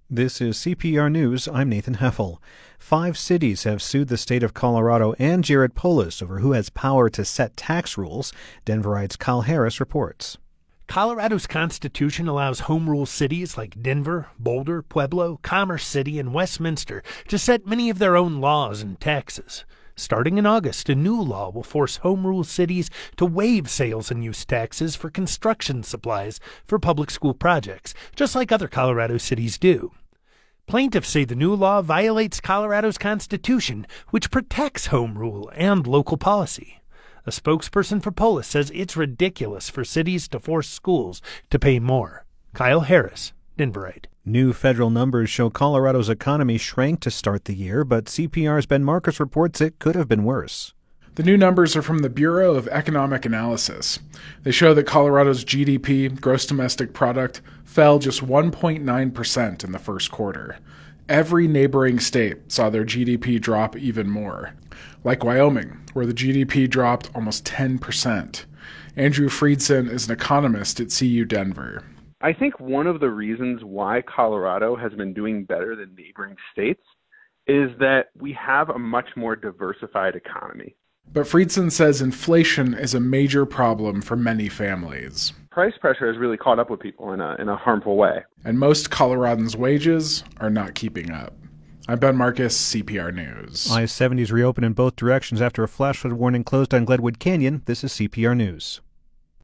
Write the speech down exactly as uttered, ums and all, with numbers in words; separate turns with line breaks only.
This is C P R News. I'm Nathan Heffel. Five cities have sued the state of Colorado and Jared Polis over who has power to set tax rules. Denverites Kyle Harris reports.
Colorado's constitution allows home rule cities like Denver, Boulder, Pueblo, Commerce City, and Westminster to set many of their own laws and taxes. Starting in August, a new law will force home rule cities to waive sales and use taxes for construction supplies for public school projects, just like other Colorado cities do. Plaintiffs say the new law violates Colorado's constitution, which protects home rule and local policy. A spokesperson for Polis says it's ridiculous for cities to force schools to pay more. Kyle Harris, Denverite.
New federal numbers show Colorado's economy shrank to start the year, but C P R's Ben Marcus reports it could have been worse.
The new numbers are from the Bureau of Economic Analysis. They show that Colorado's G D P, gross domestic product, fell just one point nine percent in the first quarter. Every neighboring state saw their G D P drop even more, like Wyoming, where the G D P dropped almost ten percent. Andrew Friedson is an economist at C U Denver.
I think one of the reasons why Colorado has been doing better than neighboring states is that we have a much more diversified economy.
But Friedson says inflation is a major problem for many families.
Price pressure has really caught up with people in a in a harmful way.
And most Coloradans' wages are not keeping up. I'm Ben Marcus, C P R News.
I seventies reopen in both directions after a flash flood warning closed on Glenwood Canyon. This is C P R News.